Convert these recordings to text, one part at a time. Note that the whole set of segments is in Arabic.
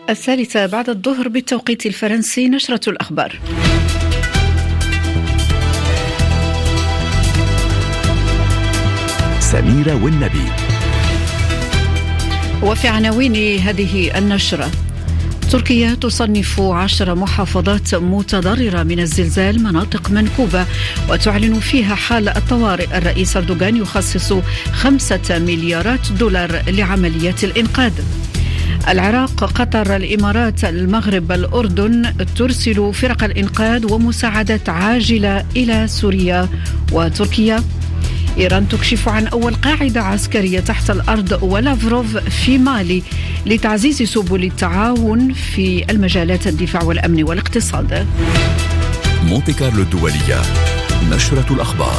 الثالثة بعد الظهر بالتوقيت الفرنسي، نشرة الأخبار. سميرة والنبي. وفي عناوين هذه النشرة: تركيا تصنف 10 محافظات متضررة من الزلزال مناطق منكوبة وتعلن فيها حال الطوارئ. الرئيس أردوغان يخصص 5 مليارات دولار لعمليات الإنقاذ. العراق، قطر، الإمارات، المغرب، الأردن ترسل فرق الإنقاذ ومساعدات عاجلة إلى سوريا وتركيا. إيران تكشف عن أول قاعدة عسكرية تحت الأرض، ولافروف في مالي لتعزيز سبل التعاون في المجالات الدفاع والأمن والاقتصاد. مونتي كارلو الدولية، نشرة الأخبار.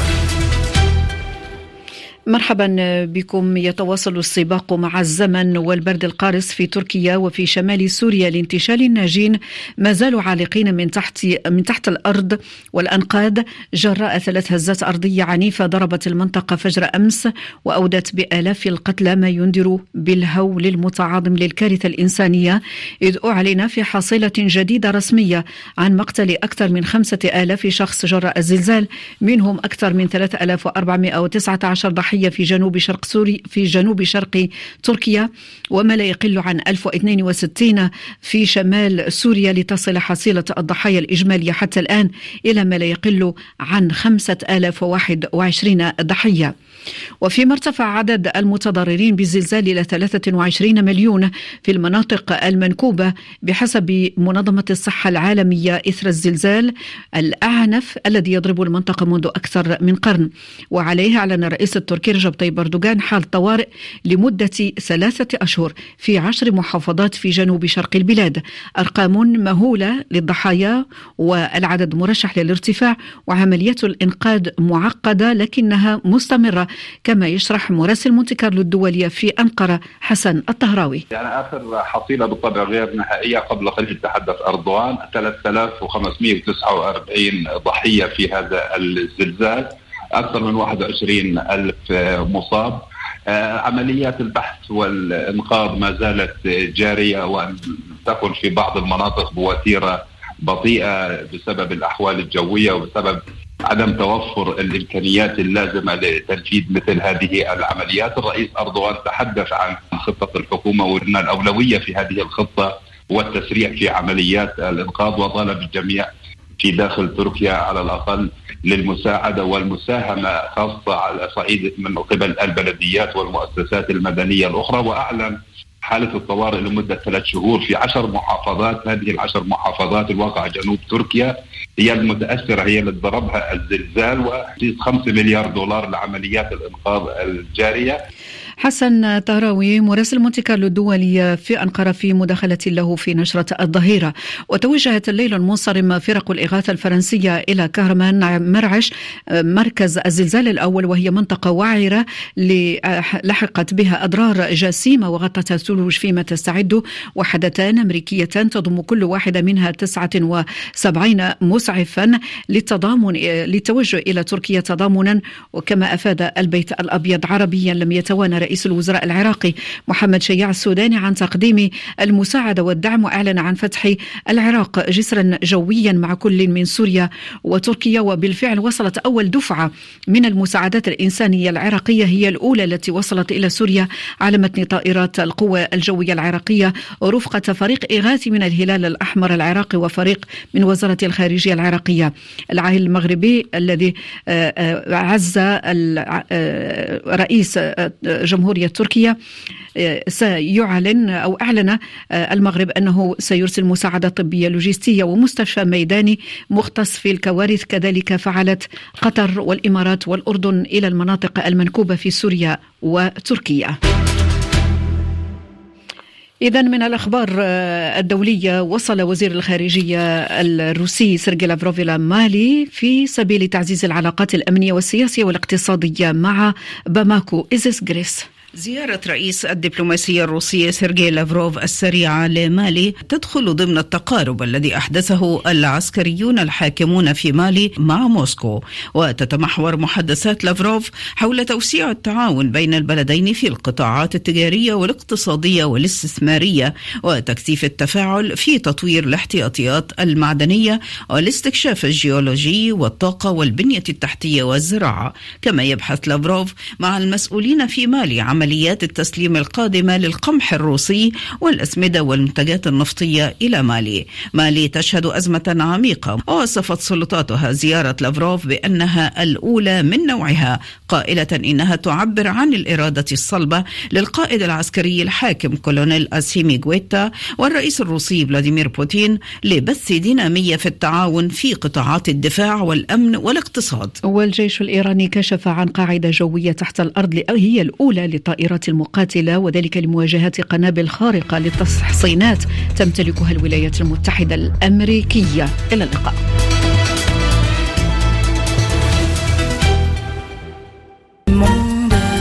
مرحبا بكم. يتواصل السباق مع الزمن والبرد القارس في تركيا وفي شمال سوريا لانتشال الناجين ما زالوا عالقين من تحت الأرض والأنقاض جراء 3 هزات أرضية عنيفة ضربت المنطقة فجر أمس وأودت بآلاف القتلى، ما ينذر بالهول المتعاظم للكارثة الإنسانية، إذ أعلن في حصيلة جديدة رسمية عن مقتل أكثر من 5000 شخص جراء الزلزال، منهم أكثر من 3419 ضحية في جنوب شرق تركيا، وما لا يقل عن 1062 في شمال سوريا، لتصل حصيلة الضحايا الإجمالية حتى الآن إلى ما لا يقل عن 5021 ضحية. وفيما ارتفع عدد المتضررين بالزلزال إلى 23 مليون في المناطق المنكوبة بحسب منظمة الصحة العالمية إثر الزلزال الأعنف الذي يضرب المنطقة منذ أكثر من قرن. وعليه أعلن الرئيس التركي رجب طيب أردوغان حال طوارئ لمدة 3 أشهر في 10 محافظات في جنوب شرق البلاد. أرقام مهولة للضحايا والعدد مرشح للارتفاع، وعمليات الإنقاذ معقدة لكنها مستمرة، كما يشرح مراسل مونتي كارلو الدولية في أنقرة حسن الطهراوي. يعني آخر حصيلة بالطبع غير نهائية، قبل قليل تحدث أردوغان 3549 ضحية في هذا الزلزال، أكثر من 21,000 مصاب. عمليات البحث والإنقاذ ما زالت جارية، وأن تكن في بعض المناطق بوتيرة بطيئة بسبب الأحوال الجوية وبسبب عدم توفر الإمكانيات اللازمة لتنفيذ مثل هذه العمليات. الرئيس أردوغان تحدث عن خطة الحكومة وأن الأولوية في هذه الخطة والتسريع في عمليات الإنقاذ، وطالب الجميع في داخل تركيا على الأقل للمساعدة والمساهمة، خاصة على صعيد من قبل البلديات والمؤسسات المدنية الأخرى. وأعلن حالة الطوارئ لمدة 3 شهور في 10 محافظات. هذه 10 محافظات الواقع جنوب تركيا هي المتأثرة، هي اللي ضربها الزلزال، وتخصيص 5 مليار دولار لعمليات الإنقاذ الجارية. حسن طهراوي مراسل مونتي كارلو الدولية في أنقرة في مداخلة له في نشرة الظهيرة. وتوجهت الليلة المنصرم فرق الإغاثة الفرنسية إلى كهرمان مرعش مركز الزلزال الأول، وهي منطقة وعرة لحقت بها أضرار جسيمة وغطت الثلوج، فيما تستعد وحدتان أمريكيتان تضم كل واحدة منها 79 مسعفا للتوجه إلى تركيا تضامنا. وكما أفاد البيت الأبيض عربيا لم يتوانى رئيس الوزراء العراقي محمد شياع السوداني عن تقديم المساعدة والدعم، وأعلن عن فتح العراق جسرا جويا مع كل من سوريا وتركيا. وبالفعل وصلت أول دفعة من المساعدات الإنسانية العراقية، هي الأولى التي وصلت إلى سوريا على متن طائرات القوى الجوية العراقية رفقة فريق إغاثي من الهلال الأحمر العراقي وفريق من وزارة الخارجية العراقية. العاهل المغربي الذي عز رئيس جمهورية تركيا سيعلن أو أعلن المغرب أنه سيرسل مساعدة طبية لوجستية ومستشفى ميداني مختص في الكوارث. كذلك فعلت قطر والإمارات والأردن إلى المناطق المنكوبة في سوريا وتركيا. إذن من الأخبار الدولية، وصل وزير الخارجية الروسي سيرجي لافروف إلى مالي في سبيل تعزيز العلاقات الأمنية والسياسية والاقتصادية مع باماكو. إزيس جريس. زيارة رئيس الدبلوماسية الروسية سيرجي لافروف السريعة لمالي تدخل ضمن التقارب الذي أحدثه العسكريون الحاكمون في مالي مع موسكو، وتتمحور محادثات لافروف حول توسيع التعاون بين البلدين في القطاعات التجارية والاقتصادية والاستثمارية، وتكثيف التفاعل في تطوير الاحتياطيات المعدنية والاستكشاف الجيولوجي والطاقة والبنية التحتية والزراعة. كما يبحث لافروف مع المسؤولين في مالي عمليات التسليم القادمة للقمح الروسي والأسمدة والمنتجات النفطية إلى مالي. مالي تشهد أزمة عميقة، ووصفت سلطاتها زيارة لافروف بأنها الأولى من نوعها، قائلة إنها تعبر عن الإرادة الصلبة للقائد العسكري الحاكم كولونيل أسيمي غويتا والرئيس الروسي فلاديمير بوتين لبث دينامية في التعاون في قطاعات الدفاع والأمن والاقتصاد. والجيش الإيراني كشف عن قاعدة جوية تحت الأرض هي الأولى للطائرات المقاتلة، وذلك لمواجهة قنابل خارقة للتحصينات تمتلكها الولايات المتحدة الأمريكية. إلى اللقاء.